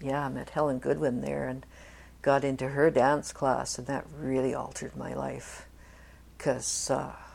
I met Helen Goodwin there and got into her dance class, and that really altered my life because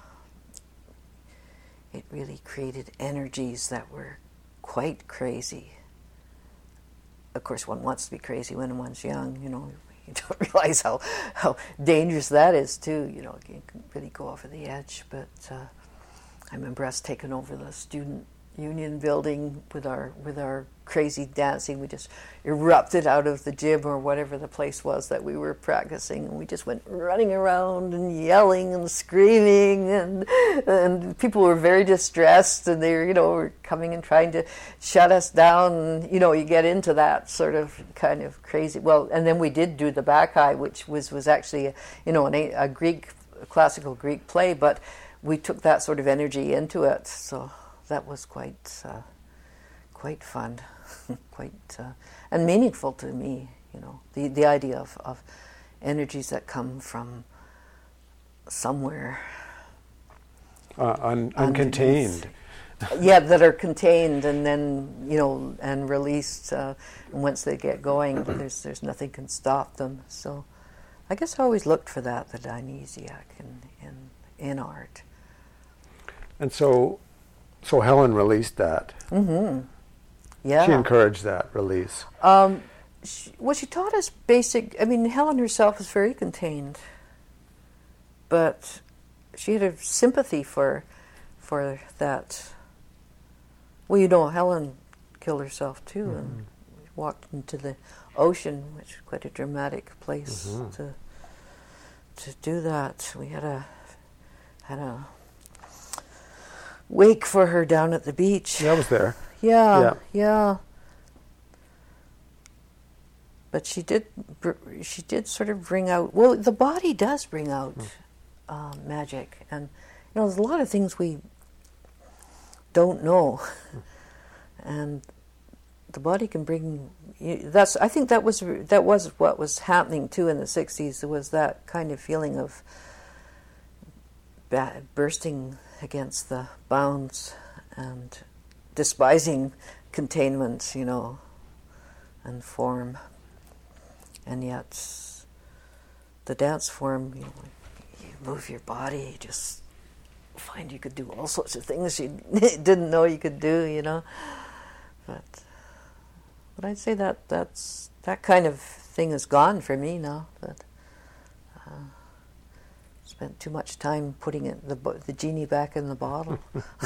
it really created energies that were quite crazy. Of course, one wants to be crazy when one's young, you know. You don't realize how dangerous that is, too. You know, you can really go over the edge. But I remember us taking over the student union building with our crazy dancing. We just erupted out of the gym or whatever the place was that we were practicing, and we just went running around and yelling and screaming, and people were very distressed, and they were, you know, were coming and trying to shut us down. And, you know, you get into that sort of kind of crazy. Well, and then we did do the Bacchae, which was actually a classical Greek play, but we took that sort of energy into it. So that was quite fun, and meaningful to me. You know, the idea of energies that come from somewhere uncontained. Yeah, that are contained and then, you know, and released. And once they get going, there's nothing can stop them. So, I guess I always looked for that, the Dionysiac in art. And so Helen released that. Mm-hmm. Yeah. She encouraged that release. She taught us basic. I mean, Helen herself was very contained, but she had a sympathy for that. Well, you know, Helen killed herself too, mm-hmm. and walked into the ocean, which is quite a dramatic place mm-hmm. to do that. We had a wake for her down at the beach. Yeah, I was there. Yeah. But she did sort of bring out. Well, the body does bring out magic, and you know, there's a lot of things we don't know, and the body can bring. I think that was what was happening too in the '60s. There was that kind of feeling of bursting against the bounds and despising containment, you know, and form. And yet, the dance form, you know, you move your body, you just find you could do all sorts of things you didn't know you could do, you know. But I'd say that kind of thing is gone for me now. But spent too much time putting the genie back in the bottle.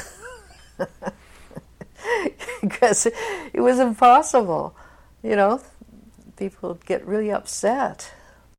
Because it was impossible, you know. People would get really upset.